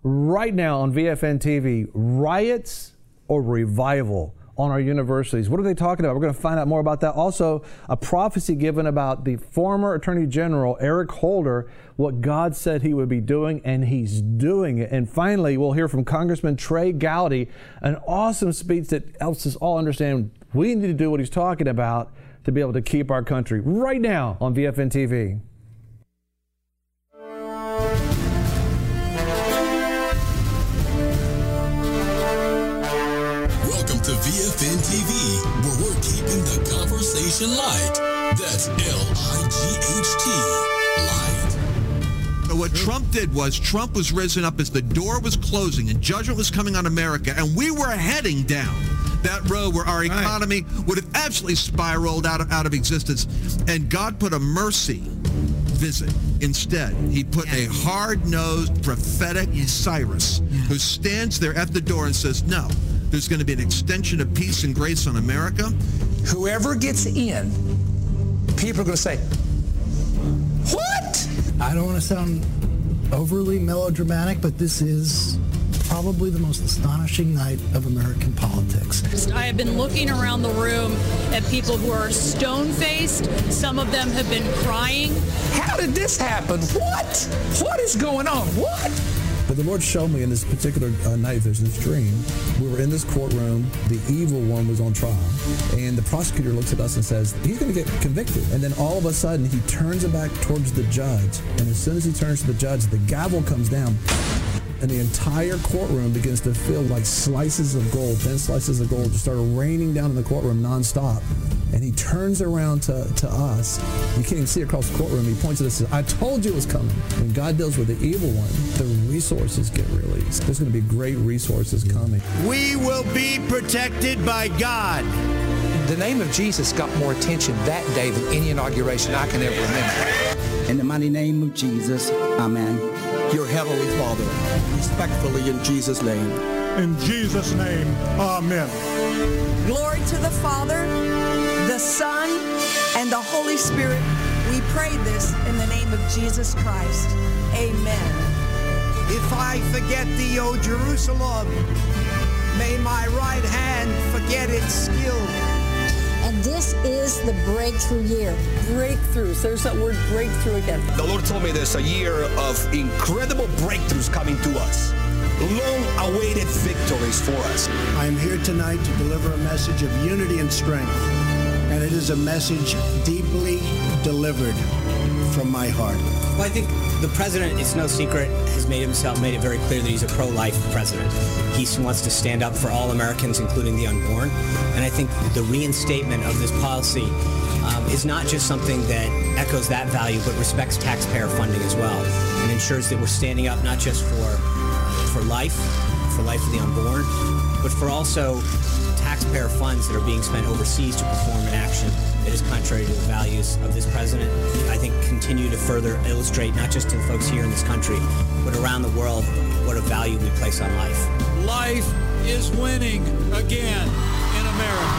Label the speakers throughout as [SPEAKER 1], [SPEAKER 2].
[SPEAKER 1] right now on VFN TV, riots or revival on our universities. What are they talking about? We're going to find out more about that. Also, a prophecy given about the former Attorney General, Eric Holder, what God said he would be doing, and he's doing it. And finally, we'll hear from Congressman Trey Gowdy, an awesome speech that helps us all understand we need to do what he's talking about to be able to keep our country, right now on VFN TV.
[SPEAKER 2] To VFN TV, where we're keeping the conversation light. That's LIGHT, light.
[SPEAKER 3] So what Trump did was Trump was risen up as the door was closing and judgment was coming on America, and we were heading down that road where our economy would have absolutely spiraled out of existence. And God put a mercy visit instead. He put a hard-nosed, prophetic Cyrus who stands there at the door and says, no, there's going to be an extension of peace and grace on America.
[SPEAKER 4] Whoever gets in, people are going to say, what?
[SPEAKER 5] I don't want to sound overly melodramatic, but this is probably the most astonishing night of American politics.
[SPEAKER 6] I have been looking around the room at people who are stone-faced. Some of them have been crying.
[SPEAKER 4] How did this happen? What? What is going on? What?
[SPEAKER 7] But the Lord showed me in this particular night vision, this dream, we were in this courtroom, the evil one was on trial, and the prosecutor looks at us and says, he's going to get convicted. And then all of a sudden, he turns it back towards the judge, and as soon as he turns to the judge, the gavel comes down, and the entire courtroom begins to feel like slices of gold, thin slices of gold, just started raining down in the courtroom nonstop. And he turns around to us. You can't even see across the courtroom. He points at us and says, I told you it was coming. When God deals with the evil one, the resources get released. There's going to be great resources coming.
[SPEAKER 8] We will be protected by God.
[SPEAKER 4] The name of Jesus got more attention that day than any inauguration I can ever remember.
[SPEAKER 9] In the mighty name of Jesus, amen.
[SPEAKER 10] Your Heavenly Father, respectfully in Jesus' name.
[SPEAKER 11] In Jesus' name, amen.
[SPEAKER 12] Glory to the Father, the Son, and the Holy Spirit. We pray this in the name of Jesus Christ. Amen.
[SPEAKER 8] If I forget thee, O Jerusalem, may my right hand forget its skill.
[SPEAKER 13] And this is the breakthrough year. Breakthroughs. There's that word breakthrough again.
[SPEAKER 10] The Lord told me there's a year of incredible breakthroughs coming to us. Long-awaited victories for us.
[SPEAKER 8] I am here tonight to deliver a message of unity and strength. And it is a message deeply delivered from my heart.
[SPEAKER 14] Well, I think the president, it's no secret, has made it very clear that he's a pro-life president. He wants to stand up for all Americans, including the unborn. And I think the reinstatement of this policy is not just something that echoes that value, but respects taxpayer funding as well, and ensures that we're standing up not just for life of the unborn, but for also taxpayer funds that are being spent overseas to perform an action that is contrary to the values of this president. I think continue to further illustrate, not just to the folks here in this country, but around the world, what a value we place on life.
[SPEAKER 15] Life is winning again in America.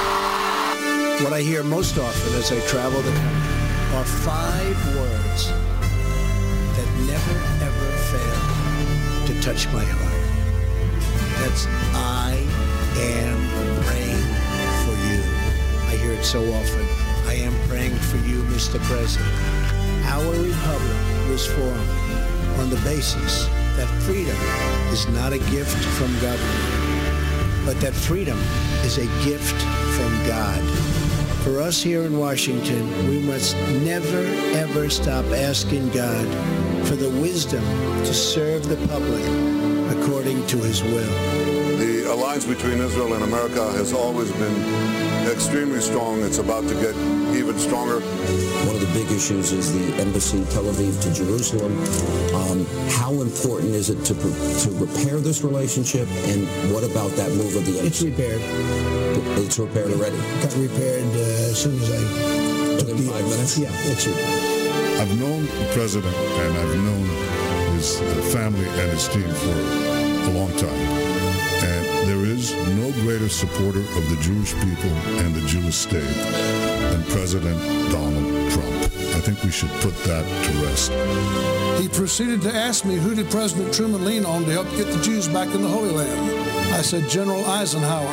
[SPEAKER 8] What I hear most often as I travel the country are 5 words that never, ever fail to touch my heart. That's, I am praying for you. I hear it so often. I am praying for you, Mr. President. Our republic was formed on the basis that freedom is not a gift from government, but that freedom is a gift from God. For us here in Washington, we must never, ever stop asking God for the wisdom to serve the public according to his will.
[SPEAKER 16] The alliance between Israel and America has always been extremely strong. It's about to get even stronger.
[SPEAKER 17] One of the big issues is the embassy, Tel Aviv to Jerusalem. How important is it to repair this relationship, and what about that move of the embassy?
[SPEAKER 8] It's repaired.
[SPEAKER 17] It's repaired already?
[SPEAKER 8] Got repaired as soon as I took
[SPEAKER 17] Within 5 minutes?
[SPEAKER 8] Yeah, it's repaired.
[SPEAKER 16] I've known the president and I've known his family and his team for a long time. And There is no greater supporter of the Jewish people and the Jewish state than President Donald Trump. I think we should put that to rest.
[SPEAKER 18] He proceeded to ask me, who did President Truman lean on to help get the Jews back in the Holy Land? I said, General Eisenhower.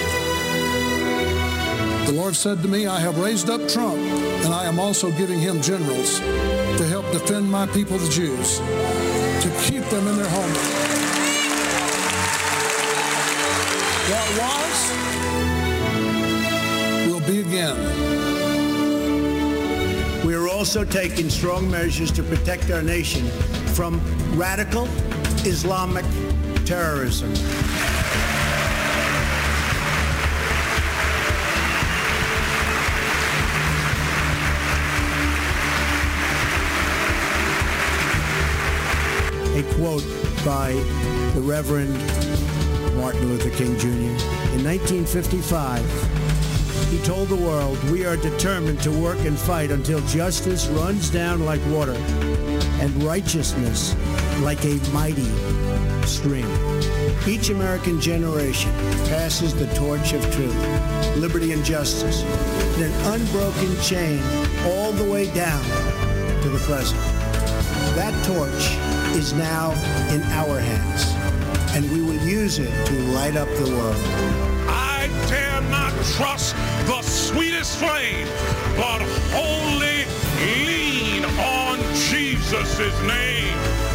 [SPEAKER 18] The Lord said to me, I have raised up Trump, and I am also giving him generals to help defend my people, the Jews, to keep them in their homeland. What was will be again.
[SPEAKER 8] We are also taking strong measures to protect our nation from radical Islamic terrorism. A quote by the Reverend Martin Luther King Jr. In 1955, he told the world, we are determined to work and fight until justice runs down like water and righteousness like a mighty stream. Each American generation passes the torch of truth, liberty, and justice in an unbroken chain all the way down to the present. That torch is now in our hands, and we will use it to light up the world.
[SPEAKER 11] I dare not trust the sweetest flame, but wholly lean on Jesus' name.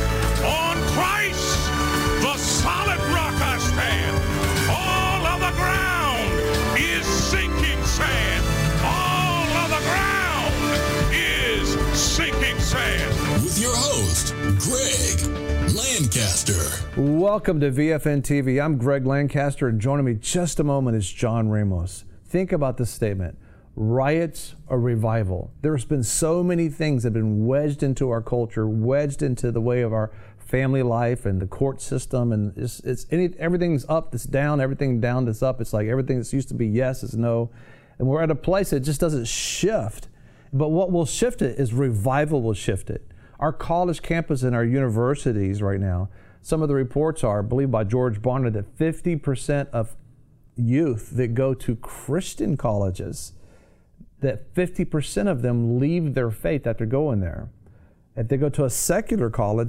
[SPEAKER 11] On Christ, the solid rock I stand. All of the ground is sinking sand. All of the ground is sinking sand.
[SPEAKER 2] With your host, Greg Lancaster.
[SPEAKER 1] Welcome to VFN TV. I'm Greg Lancaster, and joining me just a moment is John Ramos. Think about this statement: riots or revival. There's been so many things that have been wedged into our culture, wedged into the way of our family life and the court system, and everything's up, that's down, everything down, that's up. It's like everything that's used to be yes is no, and we're at a place that just doesn't shift. But what will shift it is revival will shift it. Our college campus and our universities right now, some of the reports are, I believe by George Barna, that 50% of youth that go to Christian colleges, that 50% of them leave their faith after going there. If they go to a secular college,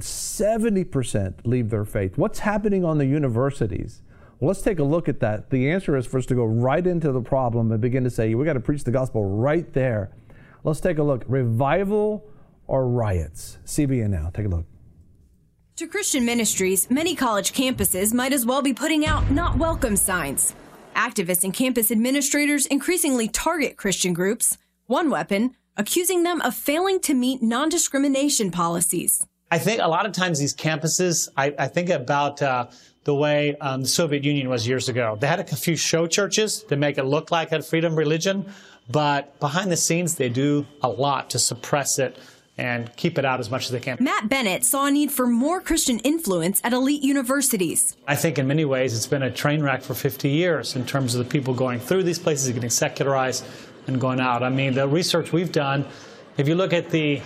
[SPEAKER 1] 70% leave their faith. What's happening on the universities? Well, let's take a look at that. The answer is for us to go right into the problem and begin to say, we got to preach the gospel right there. Let's take a look. Revival or riots? CBN Now. Take a look.
[SPEAKER 19] To Christian ministries, many college campuses might as well be putting out not welcome signs. Activists and campus administrators increasingly target Christian groups. One weapon, accusing them of failing to meet non-discrimination policies.
[SPEAKER 20] I think a lot of times these campuses, I think about the way the Soviet Union was years ago. They had a few show churches to make it look like a freedom religion, but behind the scenes they do a lot to suppress it and keep it out as much as they can.
[SPEAKER 19] Matt Bennett saw a need for more Christian influence at elite universities.
[SPEAKER 20] I think in many ways it's been a train wreck for 50 years in terms of the people going through these places, getting secularized and going out. I mean, the research we've done, if you look at the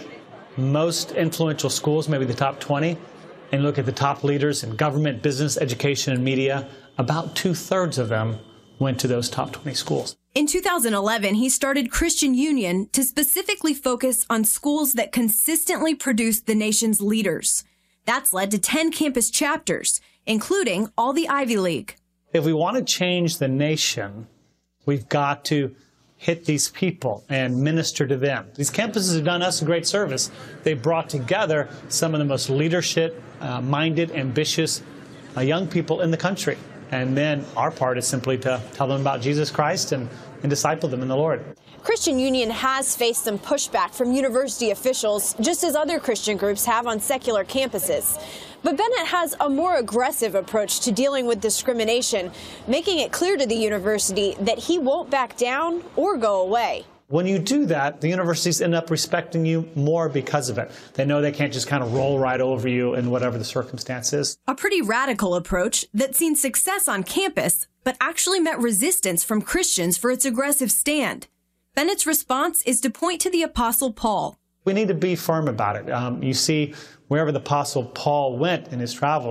[SPEAKER 20] most influential schools, maybe the top 20, and look at the top leaders in government, business, education, and media, about 2/3 of them went to those top 20 schools.
[SPEAKER 19] In 2011, he started Christian Union to specifically focus on schools that consistently produced the nation's leaders. That's led to 10 campus chapters, including all the Ivy League.
[SPEAKER 20] If we want to change the nation, we've got to hit these people and minister to them. These campuses have done us a great service. They've brought together some of the most leadership-minded, ambitious young people in the country. And then our part is simply to tell them about Jesus Christ and disciple them in the Lord.
[SPEAKER 21] Christian Union has faced some pushback from university officials, just as other Christian groups have on secular campuses. But Bennett has a more aggressive approach to dealing with discrimination, making it clear to the university that he won't back down or go away.
[SPEAKER 20] When you do that, the universities end up respecting you more because of it. They know they can't just kind of roll right over you in whatever the circumstance is.
[SPEAKER 19] A pretty radical approach that's seen success on campus, but actually met resistance from Christians for its aggressive stand. Bennett's response is to point to the Apostle Paul.
[SPEAKER 20] We need to be firm about it. You see, wherever the Apostle Paul went in his travels,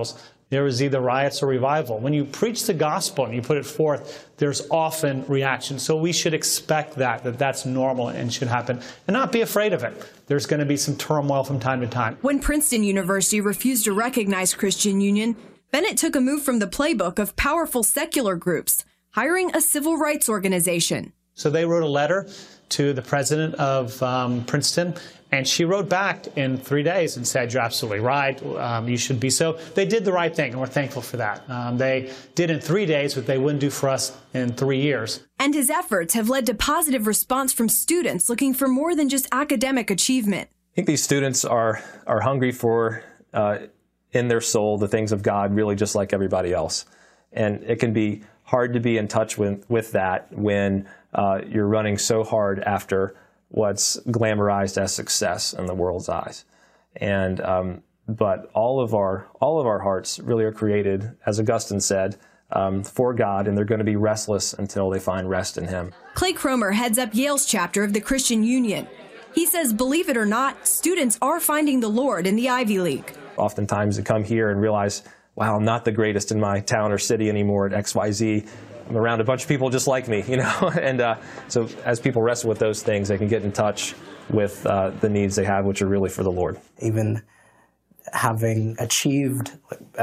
[SPEAKER 20] there is either riots or revival. When you preach the gospel and you put it forth, there's often reaction. So we should expect that's normal and should happen, and not be afraid of it. There's going to be some turmoil from time to time.
[SPEAKER 19] When Princeton University refused to recognize Christian Union, Bennett took a move from the playbook of powerful secular groups, hiring a civil rights organization.
[SPEAKER 20] So they wrote a letter to the president of Princeton, and she wrote back in 3 days and said, "You're absolutely right. You should be so." They did the right thing, and we're thankful for that. They did in 3 days what they wouldn't do for us in 3 years.
[SPEAKER 19] And his efforts have led to positive response from students looking for more than just academic achievement.
[SPEAKER 3] I think these students are hungry for, in their soul, the things of God, really just like everybody else. And it can be hard to be in touch with that when you're running so hard after what's glamorized as success in the world's eyes. And but all of our hearts really are created, as Augustine said, for God, and they're going to be restless until they find rest in Him.
[SPEAKER 19] Clay Cromer heads up Yale's chapter of the Christian Union. He says, believe it or not, students are finding the Lord in the Ivy League.
[SPEAKER 3] Oftentimes they come here and realize, wow, I'm not the greatest in my town or city anymore at XYZ. I'm around a bunch of people just like me, and so as people wrestle with those things, they can get in touch with the needs they have, which are really for the Lord.
[SPEAKER 22] Even having achieved,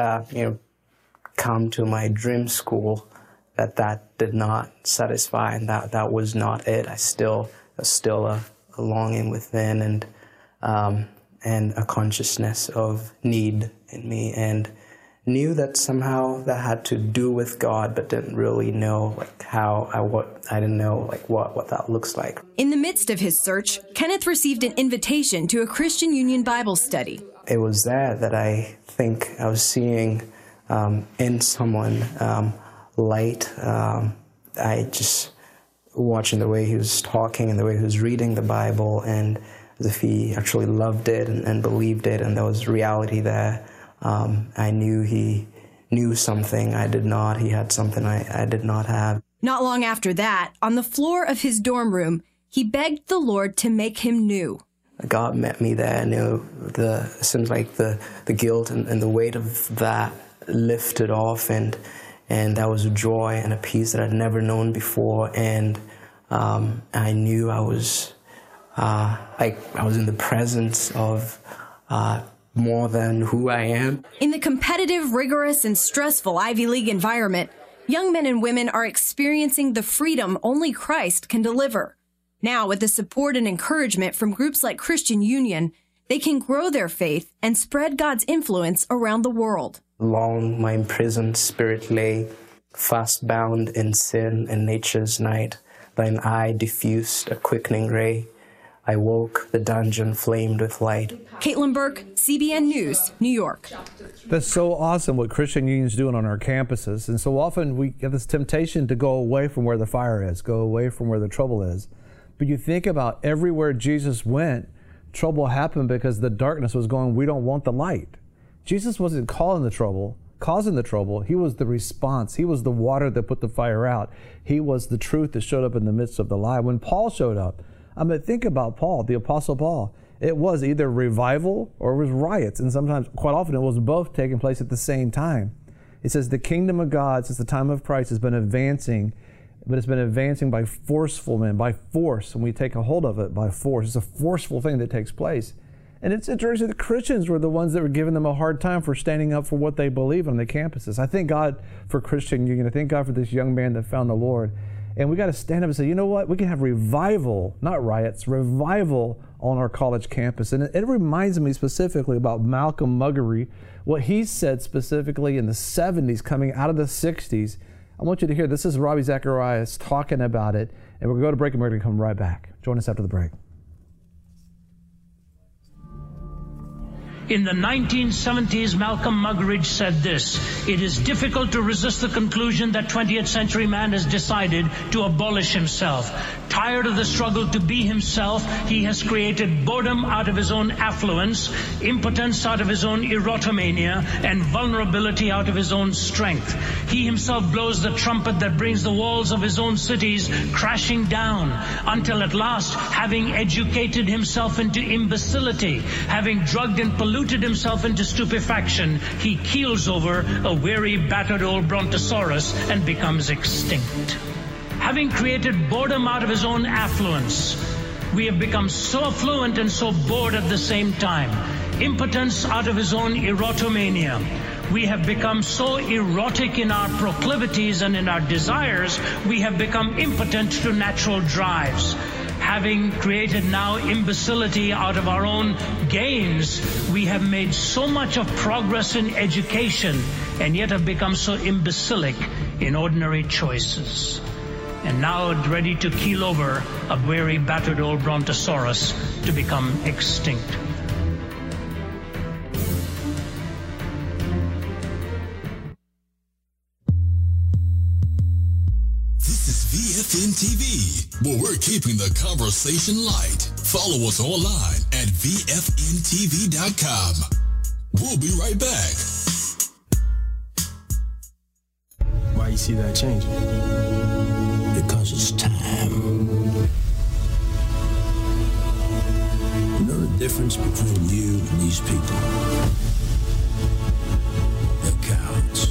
[SPEAKER 22] come to my dream school, that did not satisfy, and that was not it. There's still a longing within, and a consciousness of need in me, and knew that somehow that had to do with God, but didn't really know I didn't know what that looks like.
[SPEAKER 19] In the midst of his search, Kenneth received an invitation to a Christian Union Bible study.
[SPEAKER 22] It was there that I think I was seeing in someone light. I just watching the way he was talking and the way he was reading the Bible, and as if he actually loved it and believed it, and there was reality there. I knew he knew something I did not. He had something I did not have.
[SPEAKER 19] Not long after that, on the floor of his dorm room, he begged the Lord to make him new.
[SPEAKER 22] God met me there, and it seems like the guilt and the weight of that lifted off, and that was a joy and a peace that I'd never known before, and I knew I was in the presence of more than who I am.
[SPEAKER 19] In the competitive, rigorous, and stressful Ivy League environment, young men and women are experiencing the freedom only Christ can deliver. Now, with the support and encouragement from groups like Christian Union, they can grow their faith and spread God's influence around the world.
[SPEAKER 22] Long my imprisoned spirit lay, fast bound in sin and nature's night. Thine eye diffused a quickening ray. I woke, the dungeon flamed with light.
[SPEAKER 19] Caitlin Burke, CBN News, New York.
[SPEAKER 1] That's so awesome what Christian Union's doing on our campuses. And so often we have this temptation to go away from where the fire is, go away from where the trouble is. But you think about everywhere Jesus went, trouble happened because the darkness was going, we don't want the light. Jesus wasn't causing the trouble. He was the response. He was the water that put the fire out. He was the truth that showed up in the midst of the lie. When Paul showed up, think about Paul, the Apostle Paul. It was either revival or it was riots. And sometimes, quite often, it was both taking place at the same time. It says the kingdom of God, since the time of Christ, has been advancing, but it's been advancing by forceful men, by force. And we take a hold of it by force. It's a forceful thing that takes place. And it's interesting, the Christians were the ones that were giving them a hard time for standing up for what they believe on the campuses. I thank God for Christian Union. I thank God for this young man that found the Lord. And we got to stand up and say, you know what? We can have revival, not riots, revival on our college campus. And it reminds me specifically about Malcolm Muggery, what he said specifically in the 70s, coming out of the 60s. I want you to hear, this is Ravi Zacharias talking about it. And we're going to go to break and we're going to come right back. Join us after the break.
[SPEAKER 23] In the 1970s, Malcolm Muggeridge said this: "It is difficult to resist the conclusion that 20th century man has decided to abolish himself. Tired of the struggle to be himself, he has created boredom out of his own affluence, impotence out of his own erotomania, and vulnerability out of his own strength. He himself blows the trumpet that brings the walls of his own cities crashing down, until at last, having educated himself into imbecility, having drugged and polluted diluted himself into stupefaction, he keels over a weary, battered old brontosaurus and becomes extinct. Having created boredom out of his own affluence, we have become so affluent and so bored at the same time. Impotence out of his own erotomania. We have become so erotic in our proclivities and in our desires, we have become impotent to natural drives. Having created now imbecility out of our own gains, we have made so much of progress in education and yet have become so imbecilic in ordinary choices. And now ready to keel over a weary, battered old brontosaurus to become extinct.
[SPEAKER 2] VFN TV, where we're keeping the conversation light. Follow us online at VFNTV.com. We'll be right back.
[SPEAKER 5] Why you see that changing?
[SPEAKER 10] Because it's time. You know the difference between you and these people? They're cowards.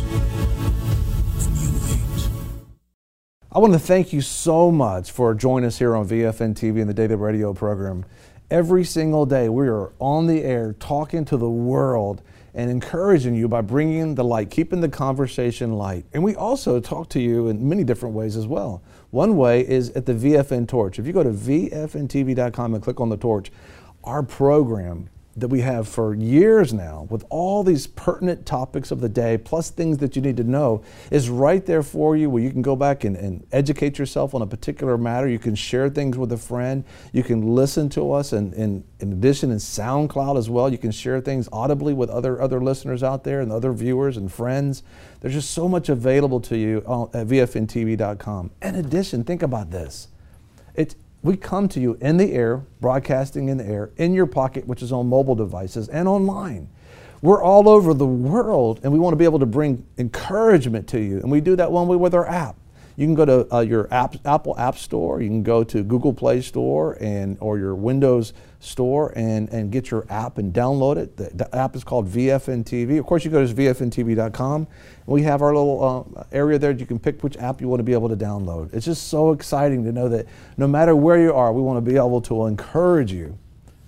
[SPEAKER 1] I want to thank you so much for joining us here on VFN TV and the Daily Radio program. Every single day we are on the air talking to the world and encouraging you by bringing the light, keeping the conversation light. And we also talk to you in many different ways as well. One way is at the VFN Torch. If you go to VFNTV.com and click on the torch, our program that we have for years now with all these pertinent topics of the day plus things that you need to know is right there for you, where you can go back and educate yourself on a particular matter. You can share things with a friend. You can listen to us, and in addition in SoundCloud as well. You can share things audibly with other listeners out there and other viewers and friends. There's just so much available to you at VFNTV.com. In addition, think about this. We come to you in the air, broadcasting in the air, in your pocket, which is on mobile devices, and online. We're all over the world, and we want to be able to bring encouragement to you. And we do that one way with our app. You can go to your Apple App Store. You can go to Google Play Store or your Windows Store and get your app and download it. The app is called VFN TV. Of course, you go to VFNTV.com. We have our little area there. You can pick which app you want to be able to download. It's just so exciting to know that no matter where you are, we want to be able to encourage you.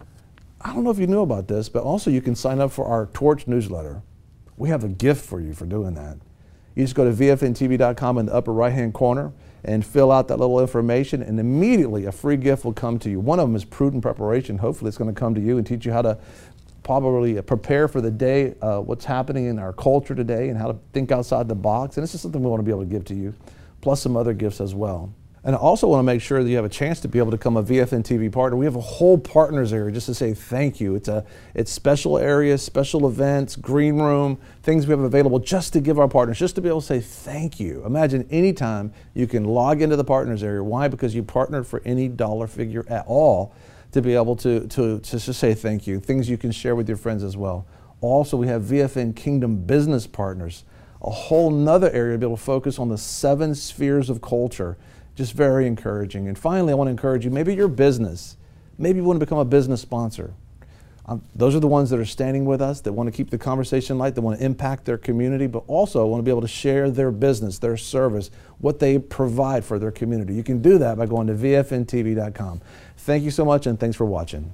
[SPEAKER 1] I don't know if you knew about this, but also you can sign up for our Torch newsletter. We have a gift for you for doing that. You just go to VFNTV.com in the upper right-hand corner and fill out that little information, and immediately a free gift will come to you. One of them is Prudent Preparation. Hopefully it's going to come to you and teach you how to probably prepare for the day, what's happening in our culture today, and how to think outside the box. And this is something we want to be able to give to you, plus some other gifts as well. And I also want to make sure that you have a chance to be able to become a VFN TV partner. We have a whole partners area just to say thank you. It's special areas, special events, green room, things we have available just to give our partners, just to be able to say thank you. Imagine anytime you can log into the partners area. Why? Because you partnered for any dollar figure at all to be able to just say thank you. Things you can share with your friends as well. Also, we have VFN Kingdom Business Partners, a whole nother area to be able to focus on the 7 spheres of culture. Just very encouraging. And finally, I want to encourage you, maybe your business, maybe you want to become a business sponsor. Those are the ones that are standing with us, that want to keep the conversation light, that want to impact their community, but also want to be able to share their business, their service, what they provide for their community. You can do that by going to VFNTV.com. Thank you so much, and thanks for watching.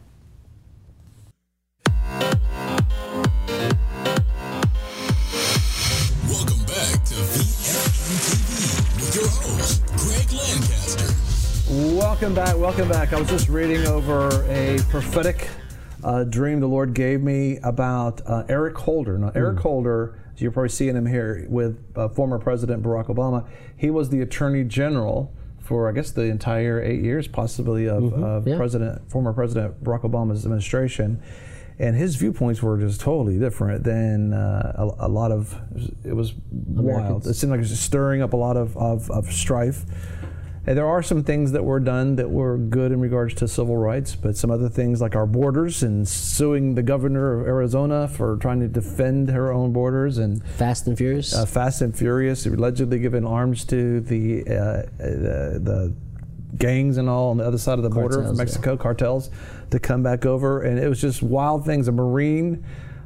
[SPEAKER 2] Welcome back to VFN TV with your host, Greg Lancaster.
[SPEAKER 1] Welcome back. I was just reading over a prophetic dream the Lord gave me about Eric Holder. Now, Eric Holder, as you're probably seeing him here with former President Barack Obama, he was the Attorney General for, I guess, the entire 8 years, possibly, of former President Barack Obama's administration. And his viewpoints were just totally different than a lot of, it was wild. It seemed like it was just stirring up a lot of strife. And there are some things that were done that were good in regards to civil rights, but some other things like our borders and suing the governor of Arizona for trying to defend her own borders, and
[SPEAKER 6] Fast and Furious.
[SPEAKER 1] Fast and Furious, allegedly giving arms to the gangs and all on the other side of the border from Mexico, cartels, to come back over. And it was just wild things. A Marine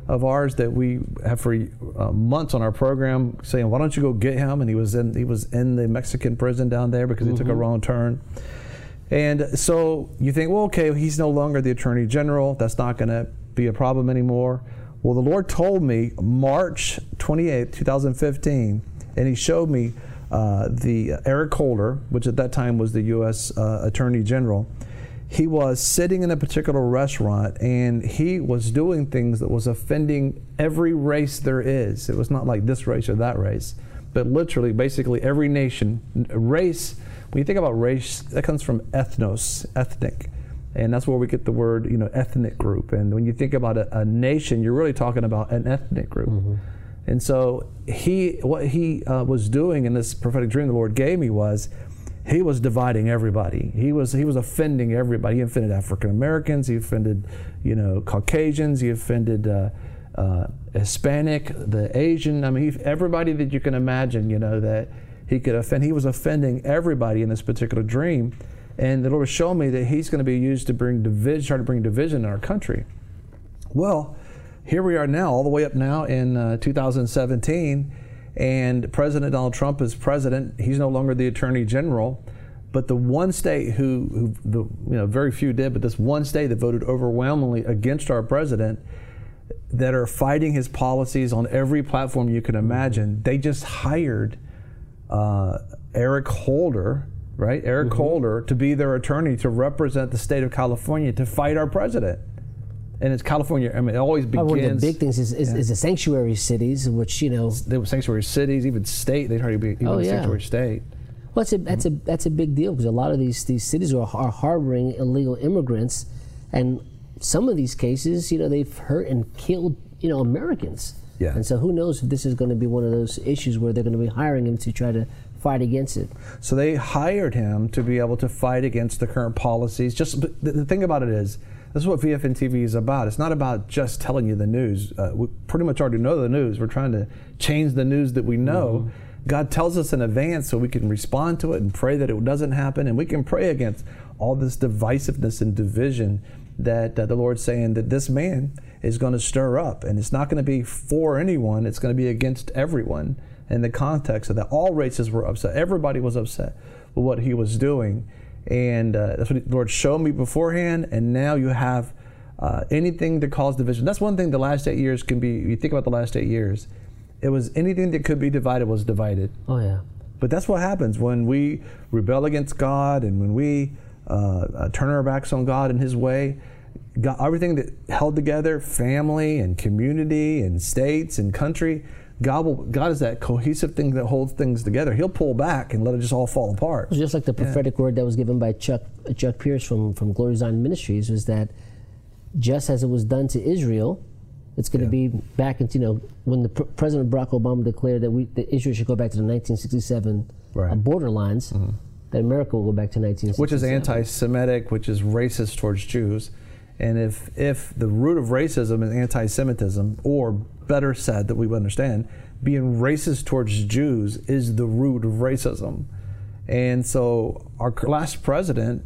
[SPEAKER 1] of ours that we have for months on our program saying, why don't you go get him? And he was in the Mexican prison down there because he took a wrong turn. And so you think, well, okay, he's no longer the Attorney General. That's not going to be a problem anymore. Well, the Lord told me March 28, 2015, and he showed me the Eric Holder, which at that time was the U.S. Attorney General. He was sitting in a particular restaurant, and he was doing things that was offending every race there is. It was not like this race or that race, but literally, basically every nation, race. When you think about race, that comes from ethnos, ethnic, and that's where we get the word, ethnic group. And when you think about a nation, you're really talking about an ethnic group. And so what he was doing in this prophetic dream the Lord gave me was, he was dividing everybody. He was offending everybody. He offended African Americans. He offended, Caucasians. He offended Hispanic, the Asian. I mean, everybody that you can imagine, that he could offend. He was offending everybody in this particular dream, and the Lord was showing me that he's going to be used to bring division, try to bring division in our country. Well, here we are now, all the way up now in 2017. And President Donald Trump is president. He's no longer the Attorney General. But the one state who very few did, but this one state that voted overwhelmingly against our president, that are fighting his policies on every platform you can imagine, they just hired Eric Holder, right? Eric Holder to be their attorney to represent the state of California to fight our president. And it's California. I mean, it always begins.
[SPEAKER 4] One of the big things is the sanctuary cities, which there
[SPEAKER 1] were sanctuary cities, even state. They'd already be a sanctuary state.
[SPEAKER 4] Well, that's a big deal because a lot of these cities are harboring illegal immigrants, and some of these cases, they've hurt and killed Americans. Yeah. And so who knows if this is going to be one of those issues where they're going to be hiring him to try to fight against it.
[SPEAKER 1] So they hired him to be able to fight against the current policies. Just the thing about it is, this is what VFN TV is about. It's not about just telling you the news. We pretty much already know the news. We're trying to change the news that we know. God tells us in advance so we can respond to it and pray that it doesn't happen. And we can pray against all this divisiveness and division that the Lord's saying that this man is going to stir up. And it's not going to be for anyone. It's going to be against everyone. In the context of that, all races were upset. Everybody was upset with what he was doing. And that's what the Lord showed me beforehand, and now you have anything to cause division. That's one thing the last 8 years can be. You think about the last 8 years, it was anything that could be divided was divided.
[SPEAKER 4] Oh, yeah.
[SPEAKER 1] But that's what happens when we rebel against God and when we turn our backs on God and His way. God, everything that held together, family and community and states and country, God is that cohesive thing that holds things together. He'll pull back and let it just all fall apart.
[SPEAKER 4] Just like the prophetic word that was given by Chuck Pierce from Glory Zion Ministries was that just as it was done to Israel, it's going to be back into, when the President Barack Obama declared that Israel should go back to the 1967 borderlines, that America will go back to 1967.
[SPEAKER 1] Which is anti-Semitic, which is racist towards Jews. And if the root of racism is anti-Semitism, or better said that we would understand, being racist towards Jews is the root of racism. And so our last president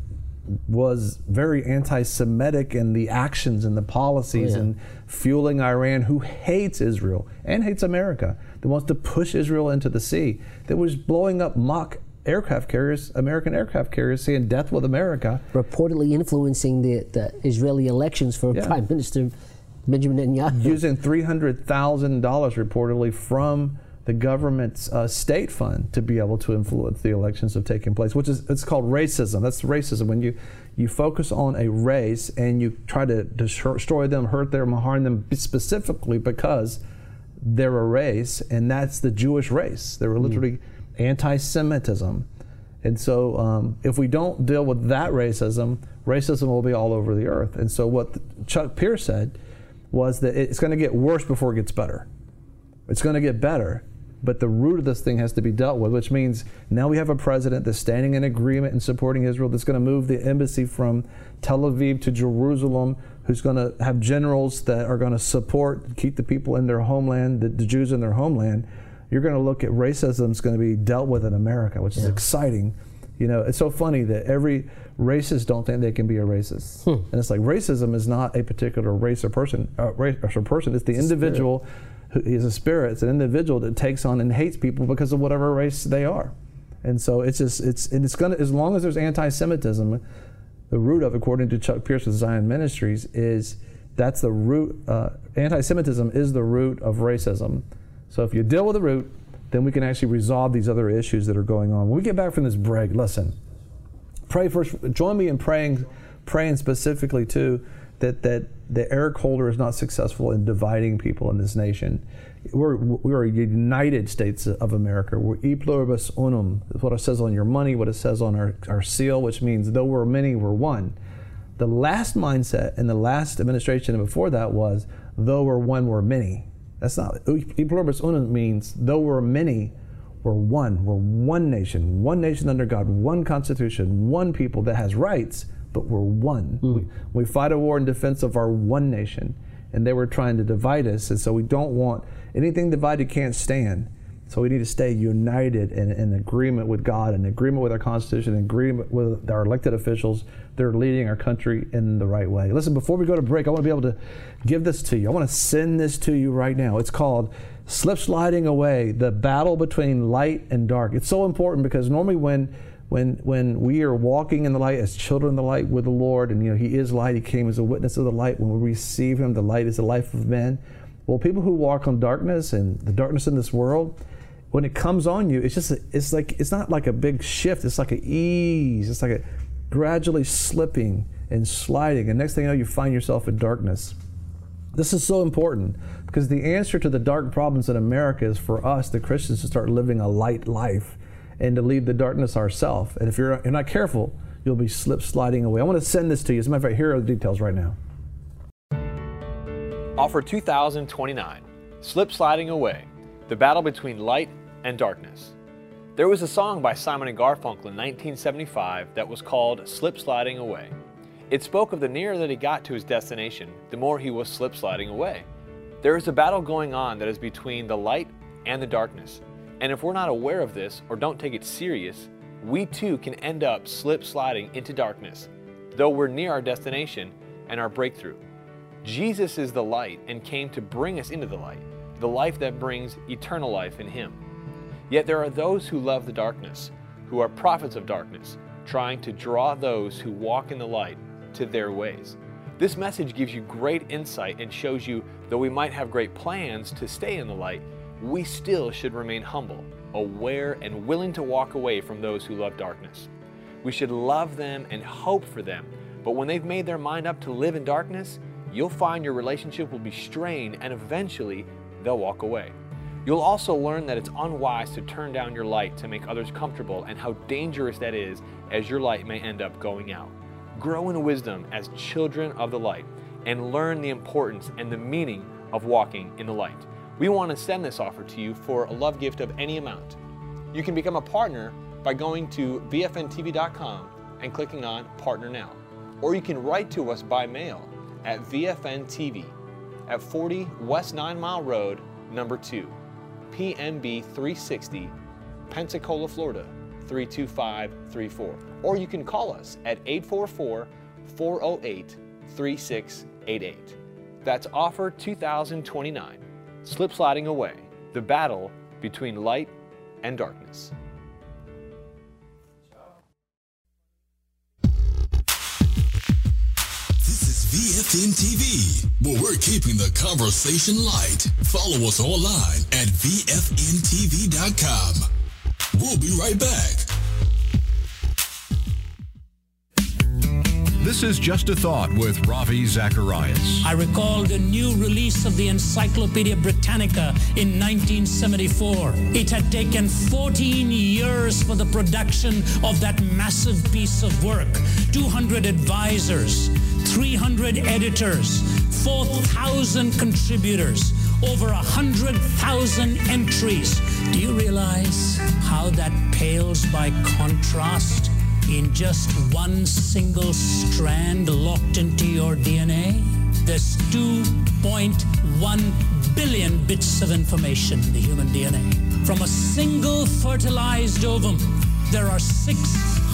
[SPEAKER 1] was very anti-Semitic in the actions and the policies and fueling Iran, who hates Israel and hates America, that wants to push Israel into the sea, that was blowing up mock aircraft carriers, American aircraft carriers, saying death with America.
[SPEAKER 4] Reportedly influencing the Israeli elections for Prime Minister Benjamin Netanyahu.
[SPEAKER 1] Using $300,000 reportedly from the government's state fund to be able to influence the elections that have taken place, which is, it's called racism. That's racism. When you focus on a race and you try to destroy them, hurt them, harm them specifically because they're a race, and that's the Jewish race. They were literally anti-Semitism. And so if we don't deal with that racism will be all over the earth. And so what Chuck Pierce said was that it's going to get worse before it gets better. It's going to get better, but the root of this thing has to be dealt with, which means now we have a president that's standing in agreement and supporting Israel, that's going to move the embassy from Tel Aviv to Jerusalem, who's going to have generals that are going to support, keep the people in their homeland, the Jews in their homeland. You're going to look at racism is going to be dealt with in America, which is exciting, You know, it's so funny that every racist don't think they can be a racist. And it's like racism is not a particular race or person. It's the individual who is a spirit. It's an individual that takes on and hates people because of whatever race they are. And so it's gonna, as long as there's anti-Semitism, the root of, according to Chuck Pierce with Zion Ministries, is that's the root. Anti-Semitism is the root of racism. So if you deal with the root, then we can actually resolve these other issues that are going on. When we get back from this break, listen, pray first. Join me in praying specifically too that Eric Holder is not successful in dividing people in this nation. We're a United States of America. We're e pluribus unum. That's what it says on your money, what it says on our seal, which means though we're many, we're one. The last mindset in the last administration and before that was though we're one, we're many. That's not, e pluribus unum means though we're many, we're one. We're one nation under God, one constitution, one people that has rights, but we're one. We fight a war in defense of our one nation, and they were trying to divide us, and so we don't want, anything divided can't stand. So we need to stay united in agreement with God, in agreement with our Constitution, in agreement with our elected officials that are leading our country in the right way. Listen, before we go to break, I want to be able to give this to you. I want to send this to you right now. It's called Slip Sliding Away, the battle between light and dark. It's so important because normally when we are walking in the light as children of the light with the Lord, and you know He is light, He came as a witness of the light. When we receive Him, the light is the life of men. Well, people who walk on darkness and the darkness in this world, when it comes on you, it's not like a big shift. It's like an ease. It's like a gradually slipping and sliding. And next thing you know, you find yourself in darkness. This is so important because the answer to the dark problems in America is for us, the Christians, to start living a light life and to leave the darkness ourselves. And if you're not careful, you'll be sliding away. I want to send this to you. As a matter of fact, here are the details right now.
[SPEAKER 6] Offer 2029, Slip Sliding Away, the battle between light and darkness. There was a song by Simon & Garfunkel in 1975 that was called Slip Sliding Away. It spoke of the nearer that he got to his destination, the more he was slip sliding away. There is a battle going on that is between the light and the darkness. And if we're not aware of this or don't take it serious, we too can end up slip sliding into darkness, though we're near our destination and our breakthrough. Jesus is the light and came to bring us into the light, the life that brings eternal life in Him. Yet there are those who love the darkness, who are prophets of darkness, trying to draw those who walk in the light to their ways. This message gives you great insight and shows you, though we might have great plans to stay in the light, we still should remain humble, aware, and willing to walk away from those who love darkness. We should love them and hope for them, but when they've made their mind up to live in darkness, you'll find your relationship will be strained and eventually they'll walk away. You'll also learn that it's unwise to turn down your light to make others comfortable and how dangerous that is, as your light may end up going out. Grow in wisdom as children of the light and learn the importance and the meaning of walking in the light. We want to send this offer to you for a love gift of any amount. You can become a partner by going to VFNTV.com and clicking on Partner Now. Or you can write to us by mail at VFN TV at 40 West 9 Mile Road, number 2, PMB 360, Pensacola, Florida 32534. Or you can call us at 844-408-3688. That's offer 2029, Slip Sliding Away, the battle between light and darkness.
[SPEAKER 2] VFN TV, where we're keeping the conversation light. Follow us online at VFNTV.com. We'll be right back.
[SPEAKER 7] This is Just a Thought with Ravi Zacharias.
[SPEAKER 23] I recall the new release of the Encyclopedia Britannica in 1974. It had taken 14 years for the production of that massive piece of work. 200 advisors, 300 editors, 4,000 contributors, over 100,000 entries. Do you realize how that pales by contrast in just one single strand locked into your DNA? There's 2.1 billion bits of information in the human DNA. From a single fertilized ovum, there are 6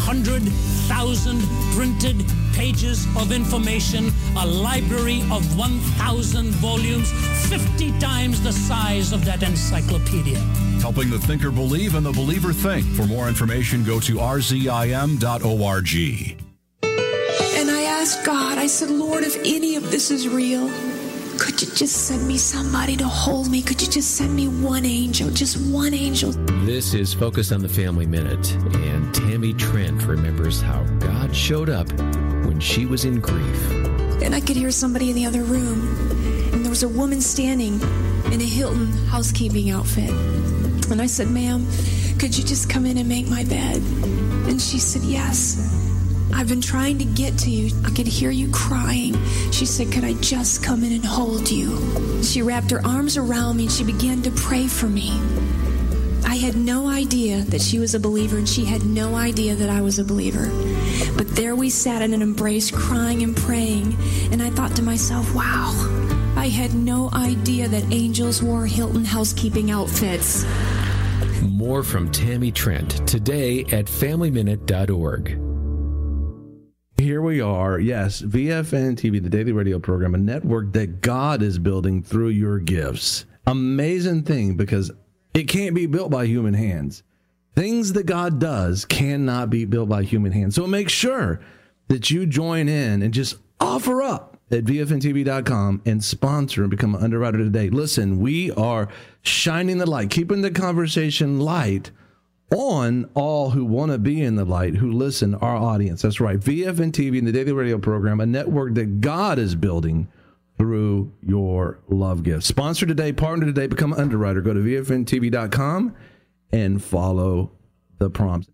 [SPEAKER 23] 100,000 printed pages of information, a library of 1,000 volumes, 50 times the size of that encyclopedia.
[SPEAKER 7] Helping the thinker believe and the believer think. For more information, go to rzim.org.
[SPEAKER 9] And I asked God, I said, Lord, if any of this is real, could you just send me somebody to hold me? Could you just send me one angel, just one angel?
[SPEAKER 12] This is Focus on the Family Minute, and Tammy Trent remembers how God showed up when she was in grief.
[SPEAKER 9] And I could hear somebody in the other room, and there was a woman standing in a Hilton housekeeping outfit. And I said, ma'am, could you just come in and make my bed? And she said, yes. I've been trying to get to you. I could hear you crying. She said, could I just come in and hold you? She wrapped her arms around me and she began to pray for me. I had no idea that she was a believer, and she had no idea that I was a believer. But there we sat in an embrace, crying and praying. And I thought to myself, wow, I had no idea that angels wore Hilton housekeeping outfits.
[SPEAKER 12] More from Tammy Trent today at FamilyMinute.org.
[SPEAKER 1] Here we are, yes, VFN TV, the daily radio program, a network that God is building through your gifts. Amazing thing, because it can't be built by human hands. Things that God does cannot be built by human hands. So make sure that you join in and just offer up at VFNTV.com and sponsor and become an underwriter today. Listen, we are shining the light, keeping the conversation light on all who want to be in the light, who listen, our audience. That's right. VFN TV and the daily radio program, a network that God is building through your love gift. Sponsor today, partner today, become an underwriter. Go to VFNTV.com and follow the prompts.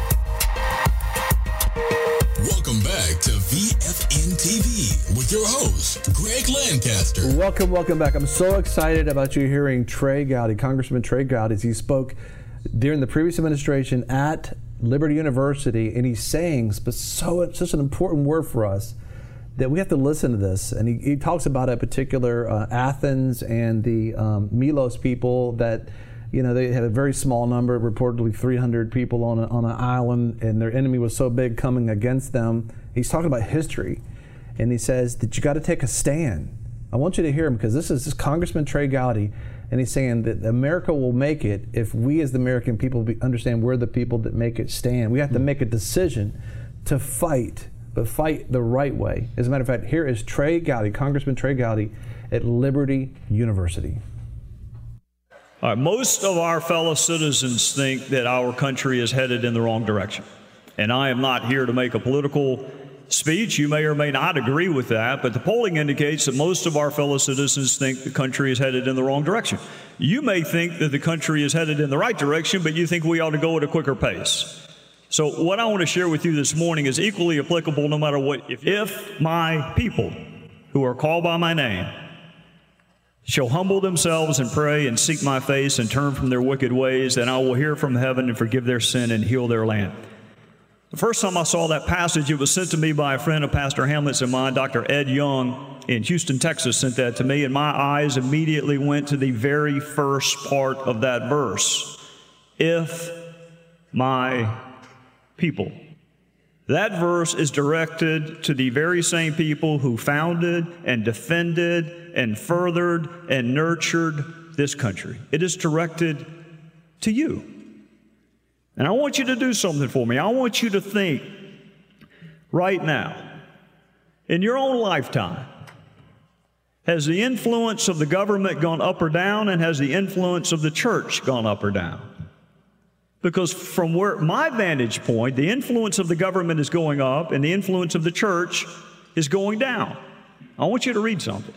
[SPEAKER 2] Welcome back to VFN TV with your host, Greg Lancaster.
[SPEAKER 1] Welcome back. I'm so excited about you hearing Trey Gowdy, Congressman Trey Gowdy, as he spoke during the previous administration at Liberty University, and he's saying such an important word for us that we have to listen to this. And he talks about a particular Athens and the Milos people that, you know, they had a very small number, reportedly 300 people on an island, and their enemy was so big coming against them. He's talking about history, and he says that you got to take a stand. I want you to hear him, because this is Congressman Trey Gowdy, and he's saying that America will make it if we as the American people understand we're the people that make it stand. We have to make a decision to fight, but fight the right way. As a matter of fact, here is Trey Gowdy, Congressman Trey Gowdy at Liberty University.
[SPEAKER 13] All right, most of our fellow citizens think that our country is headed in the wrong direction. And I am not here to make a political speech. You may or may not agree with that, but the polling indicates that most of our fellow citizens think the country is headed in the wrong direction. You may think that the country is headed in the right direction, but you think we ought to go at a quicker pace. So what I want to share with you this morning is equally applicable no matter what. If my people who are called by my name shall humble themselves and pray and seek my face and turn from their wicked ways, then I will hear from heaven and forgive their sin and heal their land. The first time I saw that passage, it was sent to me by a friend of Pastor Hamlet's and mine, Dr. Ed Young in Houston, Texas, sent that to me, and my eyes immediately went to the very first part of that verse. If my people. That verse is directed to the very same people who founded and defended and furthered and nurtured this country. It is directed to you. And I want you to do something for me. I want you to think right now, in your own lifetime, has the influence of the government gone up or down, and has the influence of the church gone up or down? Because from where my vantage point, the influence of the government is going up and the influence of the church is going down. I want you to read something.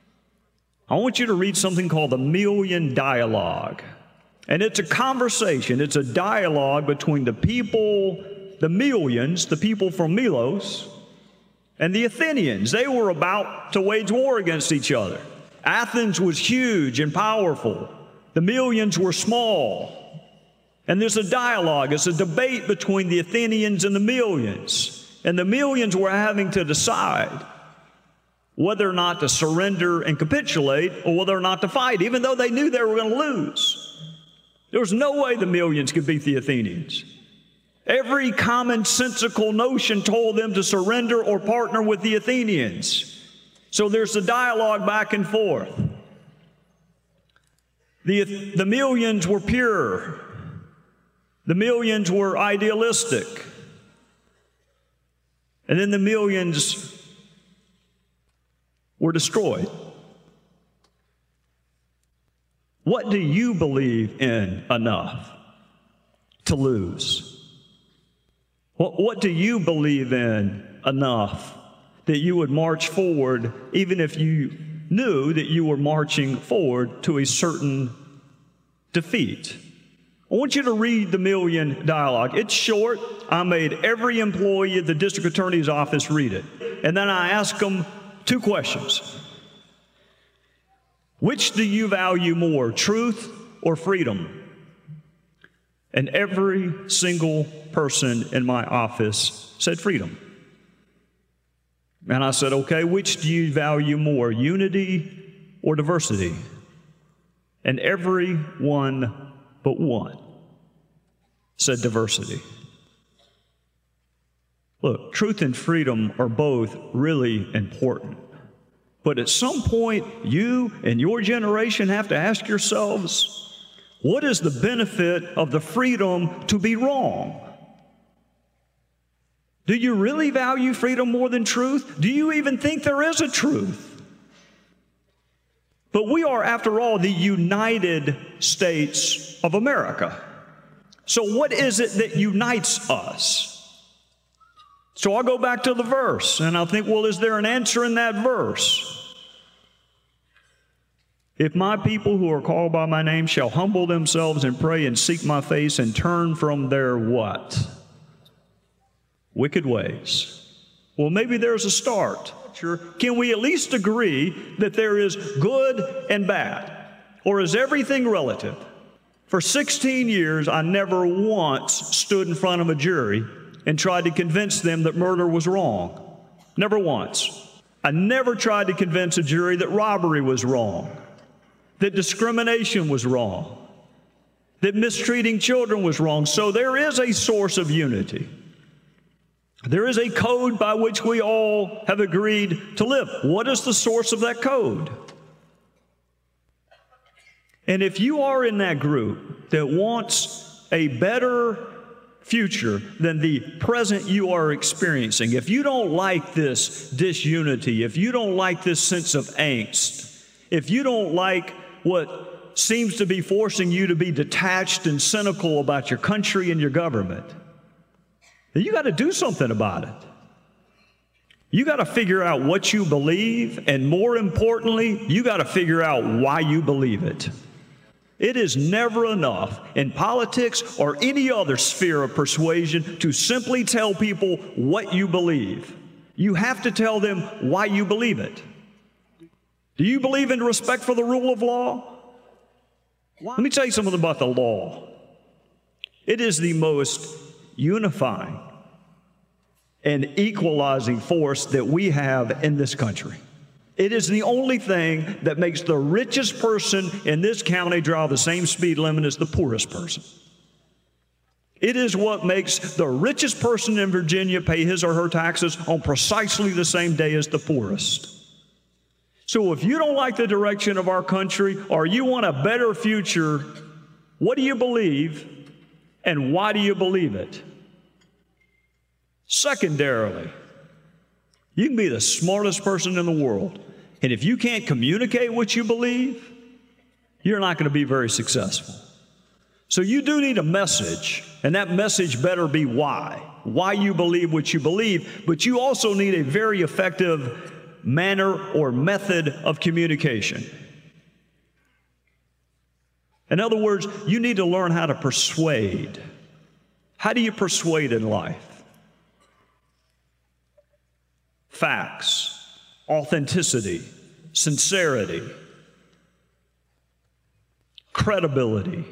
[SPEAKER 13] I want you to read something called the Million Dialogue. And it's a conversation, it's a dialogue between the people, the millions, the people from Milos, and the Athenians. They were about to wage war against each other. Athens was huge and powerful. The millions were small. And there's a dialogue, it's a debate between the Athenians and the millions. And the millions were having to decide whether or not to surrender and capitulate or whether or not to fight, even though they knew they were going to lose. There was no way the millions could beat the Athenians. Every commonsensical notion told them to surrender or partner with the Athenians. So there's a dialogue back and forth. The millions were pure. The millions were idealistic. And then the millions were destroyed. What do you believe in enough to lose? What do you believe in enough that you would march forward even if you knew that you were marching forward to a certain defeat? I want you to read the Million Dialogue. It's short. I made every employee at the district attorney's office read it. And then I asked them 2 questions. Which do you value more, truth or freedom? And every single person in my office said freedom. And I said, okay, which do you value more, unity or diversity? And every one but one said diversity. Look, truth and freedom are both really important. But at some point, you and your generation have to ask yourselves, what is the benefit of the freedom to be wrong? Do you really value freedom more than truth? Do you even think there is a truth? But we are, after all, the United States of America. So what is it that unites us? So I'll go back to the verse, and I'll think, well, is there an answer in that verse? If my people who are called by my name shall humble themselves and pray and seek my face and turn from their what? Wicked ways. Well, maybe there's a start. Can we at least agree that there is good and bad? Or is everything relative? For 16 years, I never once stood in front of a jury and tried to convince them that murder was wrong. Never once. I never tried to convince a jury that robbery was wrong, that discrimination was wrong, that mistreating children was wrong. So there is a source of unity. There is a code by which we all have agreed to live. What is the source of that code? And if you are in that group that wants a better future than the present you are experiencing, if you don't like this disunity, if you don't like this sense of angst, if you don't like what seems to be forcing you to be detached and cynical about your country and your government, then you got to do something about it. You got to figure out what you believe, and more importantly, you got to figure out why you believe it. It is never enough in politics or any other sphere of persuasion to simply tell people what you believe. You have to tell them why you believe it. Do you believe in respect for the rule of law? Let me tell you something about the law. It is the most unifying and equalizing force that we have in this country. It is the only thing that makes the richest person in this county drive the same speed limit as the poorest person. It is what makes the richest person in Virginia pay his or her taxes on precisely the same day as the poorest. So if you don't like the direction of our country or you want a better future, what do you believe and why do you believe it? Secondarily, you can be the smartest person in the world, and if you can't communicate what you believe, you're not going to be very successful. So you do need a message, and that message better be why you believe what you believe, but you also need a very effective manner or method of communication. In other words, you need to learn how to persuade. How do you persuade in life? Facts, authenticity, sincerity, credibility.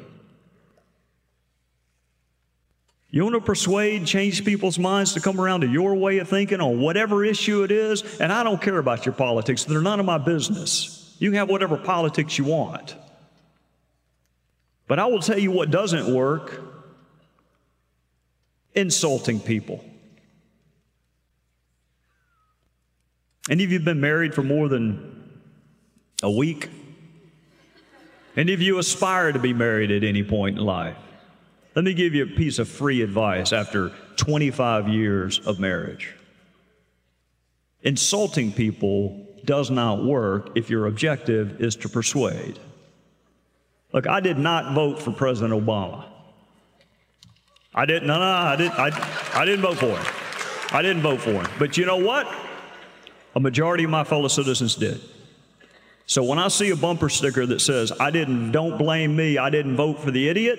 [SPEAKER 13] You want to persuade, change people's minds to come around to your way of thinking on whatever issue it is, and I don't care about your politics. They're none of my business. You can have whatever politics you want. But I will tell you what doesn't work. insulting people. Any of you been married for more than a week? Any of you aspire to be married at any point in life? Let me give you a piece of free advice after 25 years of marriage. Insulting people does not work if your objective is to persuade. Look, I did not vote for President Obama. I didn't vote for him. I didn't vote for him. But you know what? A majority of my fellow citizens did. So when I see a bumper sticker that says, don't blame me, I didn't vote for the idiot,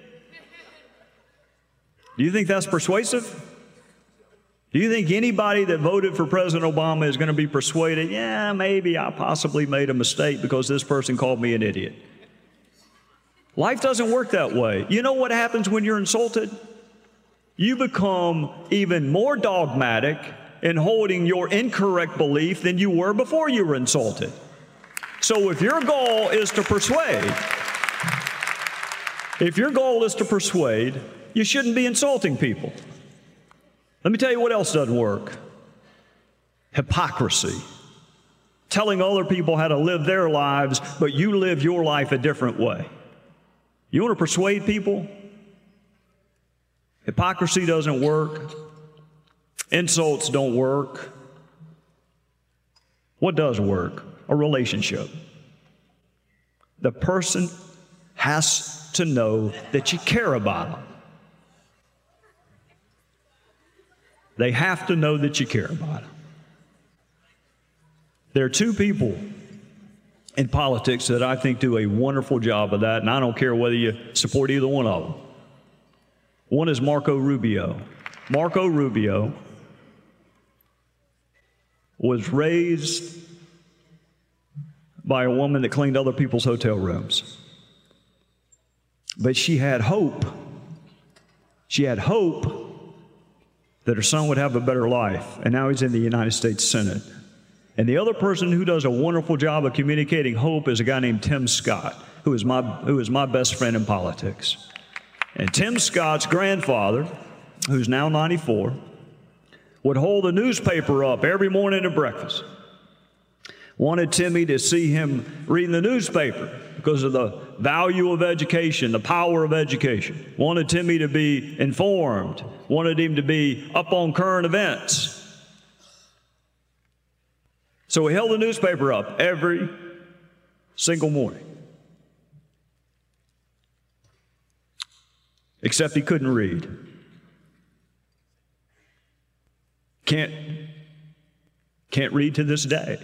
[SPEAKER 13] do you think that's persuasive? Do you think anybody that voted for President Obama is going to be persuaded, yeah, maybe I possibly made a mistake because this person called me an idiot? Life doesn't work that way. You know what happens when you're insulted? You become even more dogmatic in holding your incorrect belief than you were before you were insulted. So if your goal is to persuade, you shouldn't be insulting people. Let me tell you what else doesn't work. Hypocrisy. Telling other people how to live their lives, but you live your life a different way. You want to persuade people? Hypocrisy doesn't work. Insults don't work. What does work? A relationship. The person has to know that you care about them. They have to know that you care about them. There are two people in politics that I think do a wonderful job of that, and I don't care whether you support either one of them. One is Marco Rubio. Marco Rubio was raised by a woman that cleaned other people's hotel rooms. But she had hope. She had hope that her son would have a better life, and now he's in the United States Senate. And the other person who does a wonderful job of communicating hope is a guy named Tim Scott, who is my best friend in politics. And Tim Scott's grandfather, who's now 94, would hold the newspaper up every morning at breakfast. Wanted Timmy to see him reading the newspaper because of the value of education, the power of education. Wanted Timmy to be informed. Wanted him to be up on current events. So he held the newspaper up every single morning. Except he couldn't read. Can't read to this day.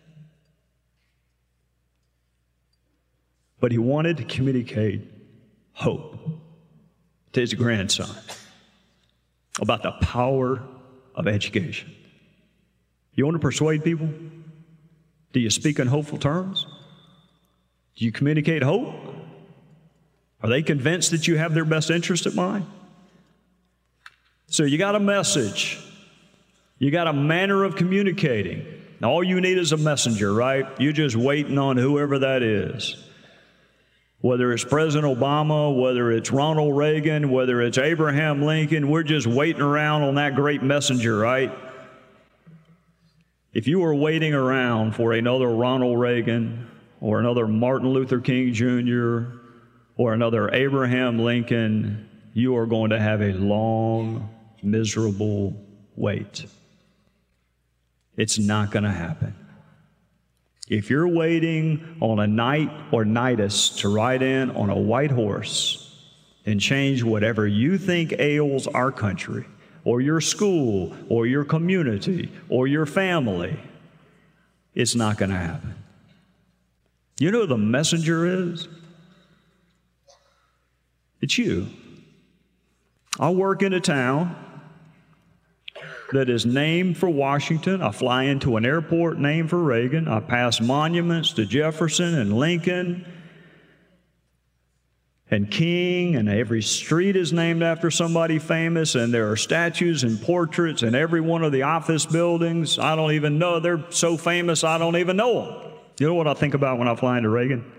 [SPEAKER 13] But he wanted to communicate hope to his grandson about the power of education. You want to persuade people? Do you speak in hopeful terms? Do you communicate hope? Are they convinced that you have their best interest at mind? So you got a message. You got a manner of communicating. Now, all you need is a messenger, right? You're just waiting on whoever that is. Whether it's President Obama, whether it's Ronald Reagan, whether it's Abraham Lincoln, we're just waiting around on that great messenger, right? If you were waiting around for another Ronald Reagan or another Martin Luther King Jr. or another Abraham Lincoln, you are going to have a long, miserable wait. It's not going to happen. If you're waiting on a knight or knightess to ride in on a white horse and change whatever you think ails our country, or your school, or your community, or your family, it's not going to happen. You know who the messenger is? It's you. I work in a town that is named for Washington. I fly into an airport named for Reagan. I pass monuments to Jefferson and Lincoln and King, and every street is named after somebody famous, and there are statues and portraits in every one of the office buildings. I don't even know. They're so famous, I don't even know them. You know what I think about when I fly into Reagan?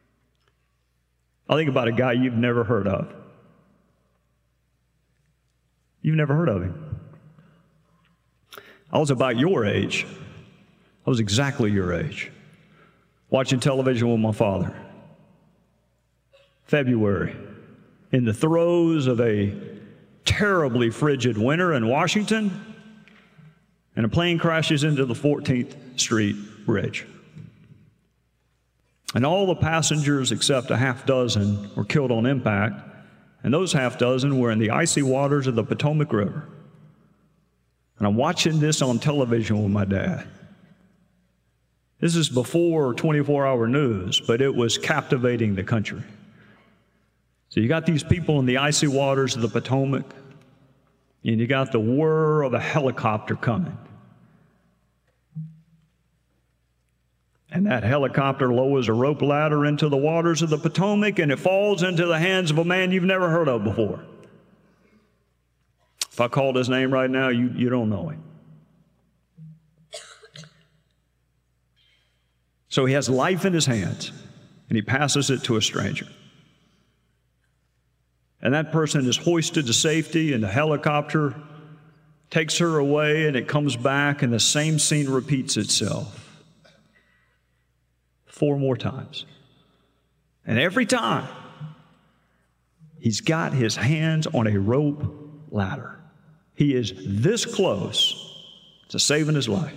[SPEAKER 13] I think about a guy you've never heard of. You've never heard of him. I was about your age. I was exactly your age, watching television with my father. February, in the throes of a terribly frigid winter in Washington, and a plane crashes into the 14th Street Bridge. And all the passengers except a half dozen were killed on impact, and those half dozen were in the icy waters of the Potomac River. And I'm watching this on television with my dad. This is before 24-hour news, but it was captivating the country. So you got these people in the icy waters of the Potomac, and you got the whir of a helicopter coming. And that helicopter lowers a rope ladder into the waters of the Potomac, and it falls into the hands of a man you've never heard of before. If I called his name right now, you don't know him. So he has life in his hands, and he passes it to a stranger. And that person is hoisted to safety, and the helicopter takes her away, and it comes back, and the same scene repeats itself 4 more times. And every time, he's got his hands on a rope ladder. He is this close to saving his life.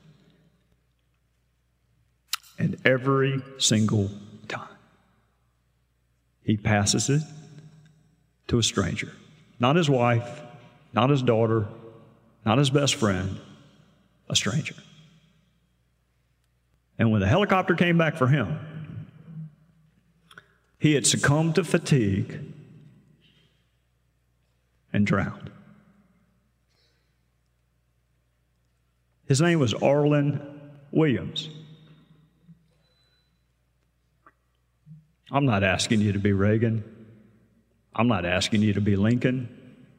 [SPEAKER 13] And every single time, he passes it to a stranger. Not his wife, not his daughter, not his best friend, a stranger. And when the helicopter came back for him, he had succumbed to fatigue and drowned. His name was Arlen Williams. I'm not asking you to be Reagan. I'm not asking you to be Lincoln.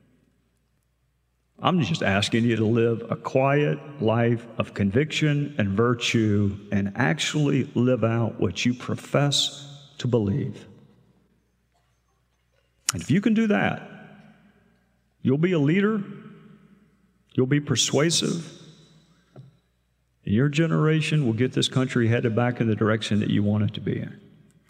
[SPEAKER 13] I'm just asking you to live a quiet life of conviction and virtue and actually live out what you profess to believe. And if you can do that, you'll be a leader, you'll be persuasive, and your generation will get this country headed back in the direction that you want it to be in.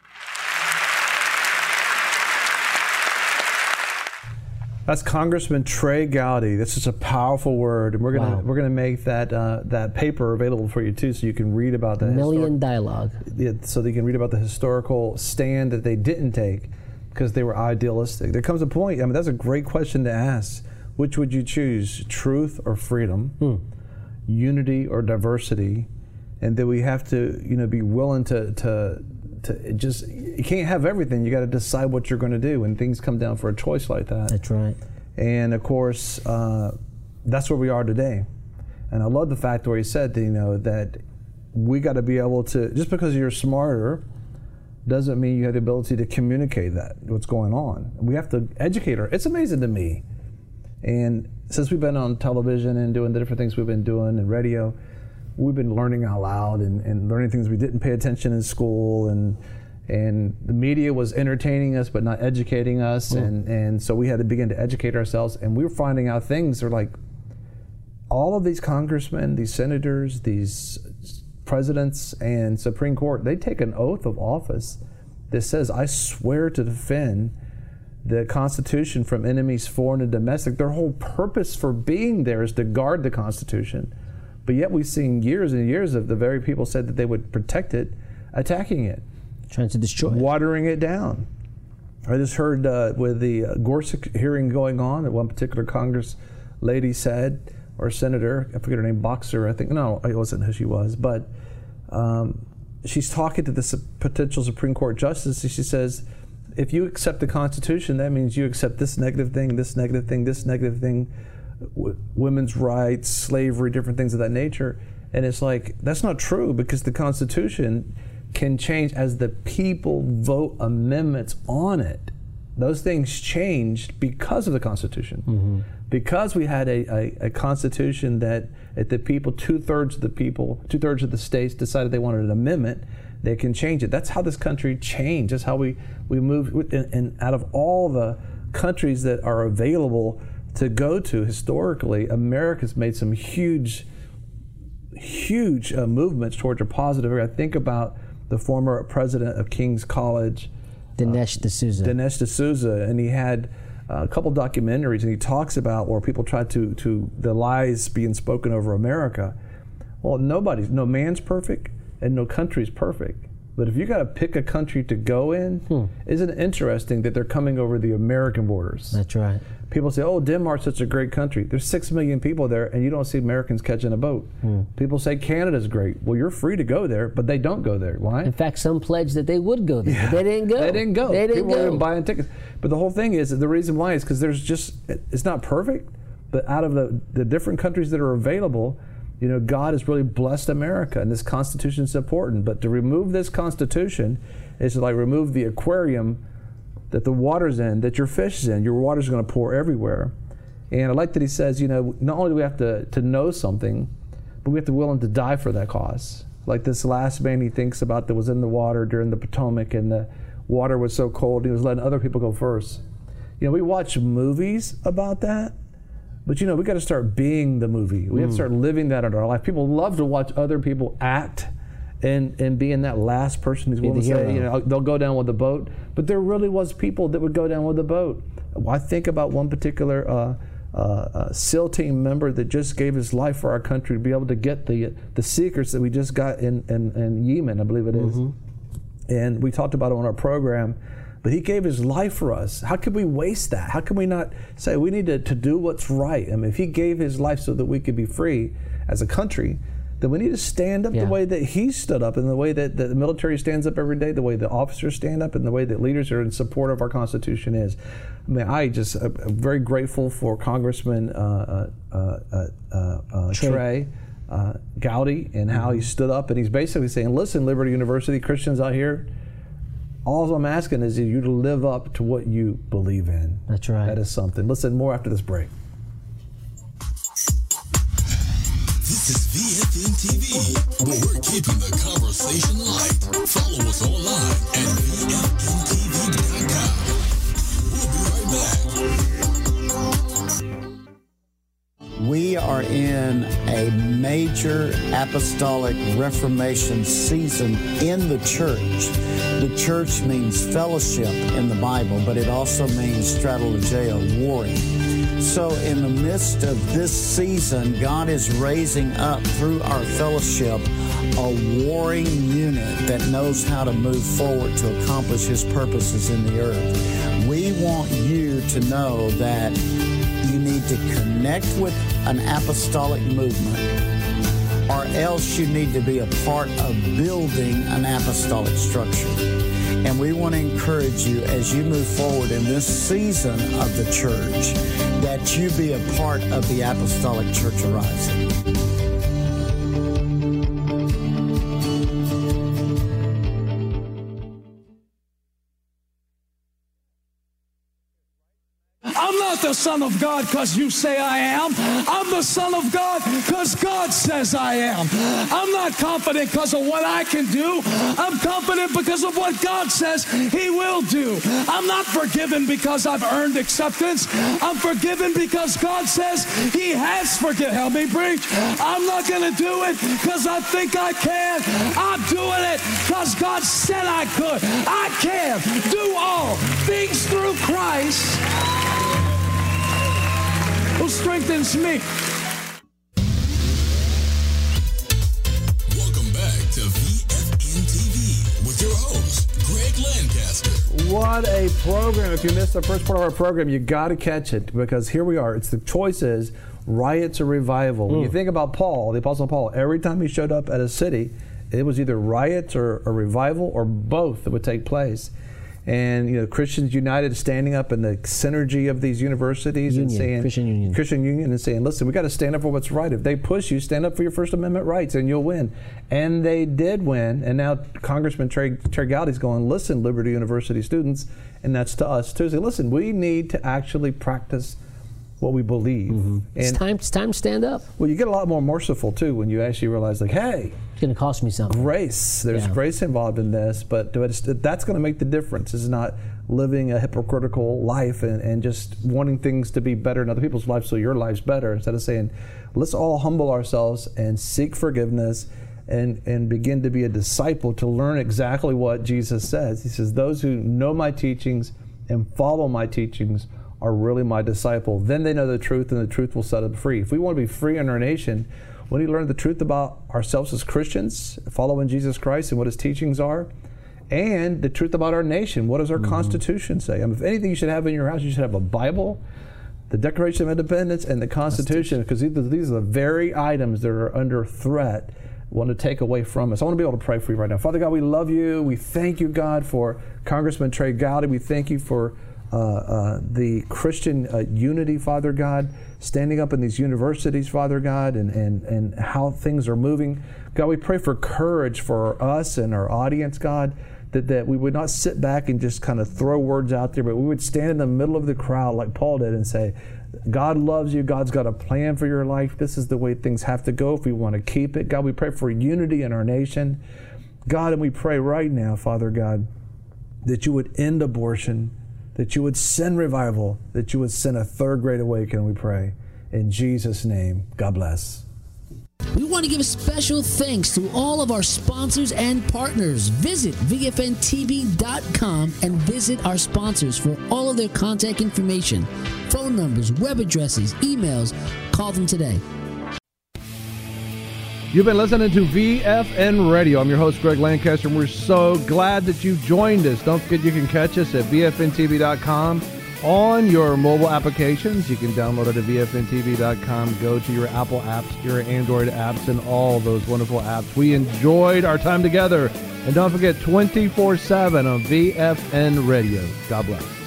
[SPEAKER 1] That's Congressman Trey Gowdy. This is a powerful word, and we're gonna make that paper available for you too, so you can read about that.
[SPEAKER 4] Million dialogue.
[SPEAKER 1] Yeah, so that you can read about the historical stand that they didn't take because they were idealistic. There comes a point. I mean, that's a great question to ask. Which would you choose, truth or freedom, unity or diversity? And then we have to, be willing to just, you can't have everything. You got to decide what you're going to do when things come down for a choice like that.
[SPEAKER 4] That's right.
[SPEAKER 1] And of course, that's where we are today. And I love the fact where he said, that we got to be able to, just because you're smarter doesn't mean you have the ability to communicate what's going on. We have to educate her. It's amazing to me. And since we've been on television and doing the different things we've been doing and radio, we've been learning out loud and learning things we didn't pay attention in school, and the media was entertaining us but not educating us, and so we had to begin to educate ourselves, and we were finding out things that are like, all of these congressmen, these senators, these presidents and Supreme Court, they take an oath of office that says, I swear to defend the Constitution from enemies foreign and domestic. Their whole purpose for being there is to guard the Constitution. But yet we've seen years and years of the very people said that they would protect it, attacking it.
[SPEAKER 4] Trying to destroy it.
[SPEAKER 1] Watering it down. I just heard with the Gorsuch hearing going on, that one particular Congress lady said, or senator, I forget her name, Boxer, I think. No, it wasn't who she was. But she's talking to the potential Supreme Court justice, and she says, if you accept the Constitution, that means you accept this negative thing, this negative thing, this negative thing, women's rights, slavery, different things of that nature. And it's like, that's not true, because the Constitution can change as the people vote amendments on it. Those things changed because of the Constitution. Because we had a Constitution that if the people, two-thirds of the states decided they wanted an amendment, they can change it. That's how this country changed. That's how we moved. And out of all the countries that are available to go to. Historically, America's made some huge movements towards a positive area. I think about the former president of King's College,
[SPEAKER 4] Dinesh D'Souza. And he had a couple documentaries, and he talks about where people try to the lies being spoken over America. Well, no man's perfect and no country's perfect. But if you got to pick a country to go in, isn't it interesting that they're coming over the American borders?
[SPEAKER 1] That's right. People say, oh, Denmark's such a great country. There's 6 million people there, and you don't see Americans catching a boat. People say Canada's great. Well, you're free to go there, but they don't go there. Why?
[SPEAKER 4] In fact, some pledged that they would go there. Yeah. But they didn't go.
[SPEAKER 1] They didn't go. People
[SPEAKER 4] go.
[SPEAKER 1] weren't even buying tickets. But the whole thing is, the reason why is because it's not perfect, but out of the different countries that are available, God has really blessed America, and this Constitution is important. But to remove this Constitution is to remove the aquarium that the water's in, that your fish is in. Your water's going to pour everywhere. And I like that he says, not only do we have to know something, but we have to be willing to die for that cause. Like this last man he thinks about that was in the water during the Potomac, and the water was so cold, he was letting other people go first. We watch movies about that. But we got to start being the movie. We have to start living that in our life. People love to watch other people act and being that last person who's willing to say, they'll go down with the boat. But there really was people that would go down with the boat. I think about one particular SEAL team member that just gave his life for our country to be able to get the secrets that we just got in Yemen, I believe it is. And we talked about it on our program. But he gave his life for us. How could we waste that? How can we not say we need to do what's right? I mean, if he gave his life so that we could be free as a country, then we need to stand up the way that he stood up, and the way that the military stands up every day, the way the officers stand up, and the way that leaders are in support of our Constitution is. I mean, I'm very grateful for Congressman Trey Gowdy and how he stood up, and he's basically saying, listen, Liberty University, Christians out here, all I'm asking is you to live up to what you believe in.
[SPEAKER 4] That's right.
[SPEAKER 1] That is something. Listen, more after this break.
[SPEAKER 2] This is VFN TV, where we're keeping the conversation light. Follow us online at VFNTV.com. We'll be right back.
[SPEAKER 14] We are in a major apostolic reformation season in the church. The church means fellowship in the Bible, but it also means strategeo, warring. So in the midst of this season, God is raising up through our fellowship a warring unit that knows how to move forward to accomplish His purposes in the earth. We want you to know that you need to connect with an apostolic movement, or else you need to be a part of building an apostolic structure. And we want to encourage you as you move forward in this season of the church that you be a part of the Apostolic Church Arising.
[SPEAKER 15] I'm not the Son of God because you say I am. I'm the Son of God because God says I am. I'm not confident because of what I can do. I'm confident because of what God says He will do. I'm not forgiven because I've earned acceptance. I'm forgiven because God says He has forgiven. Help me preach. I'm not going to do it because I think I can. I'm doing it because God said I could. I can do all things through Christ who strengthens me.
[SPEAKER 2] Welcome back to VFN TV with your host, Greg Lancaster.
[SPEAKER 1] What a program. If you missed the first part of our program, you got to catch it, because here we are. It's the choice is riots or revival. When you think about Paul, the Apostle Paul, every time he showed up at a city, it was either riots or a revival or both that would take place. And Christians United standing up in the synergy of these universities and saying Christian Union and saying, listen, we got to stand up for what's right. If they push you, stand up for your First Amendment rights and you'll win. And they did win. And now Congressman Trey Gowdy's going, listen, Liberty University students, and that's to us too. Say, listen, we need to actually practice what we believe.
[SPEAKER 4] And it's time to stand up.
[SPEAKER 1] Well, you get a lot more merciful too when you actually realize, like, hey,
[SPEAKER 4] it's going to cost me something.
[SPEAKER 1] Grace. There's grace involved in this, but that's going to make the difference. It's not living a hypocritical life and just wanting things to be better in other people's lives so your life's better, instead of saying, let's all humble ourselves and seek forgiveness and begin to be a disciple, to learn exactly what Jesus says. He says, those who know my teachings and follow my teachings are really my disciple. Then they know the truth, and the truth will set them free. If we want to be free in our nation, we need to learn the truth about ourselves as Christians, following Jesus Christ and what his teachings are, and the truth about our nation. What does our Constitution say? I mean, if anything you should have in your house, you should have a Bible, the Declaration of Independence, and the Constitution, because these are the very items that are under threat, want to take away from us. I want to be able to pray for you right now. Father God, we love you. We thank you, God, for Congressman Trey Gowdy. We thank you for the Christian unity, Father God, standing up in these universities, Father God, and how things are moving. God, we pray for courage for us and our audience, God, that we would not sit back and just kind of throw words out there, but we would stand in the middle of the crowd like Paul did and say, God loves you. God's got a plan for your life. This is the way things have to go if we want to keep it. God, we pray for unity in our nation. God, and we pray right now, Father God, that you would end abortion, that you would send revival, that you would send a third great awakening, we pray. In Jesus' name, God bless.
[SPEAKER 16] We want to give special thanks to all of our sponsors and partners. Visit VFNTV.com and visit our sponsors for all of their contact information, phone numbers, web addresses, emails. Call them today.
[SPEAKER 1] You've been listening to VFN Radio. I'm your host, Greg Lancaster, and we're so glad that you joined us. Don't forget you can catch us at VFNTV.com on your mobile applications. You can download it at VFNTV.com. Go to your Apple apps, your Android apps, and all those wonderful apps. We enjoyed our time together. And don't forget, 24/7 on VFN Radio. God bless.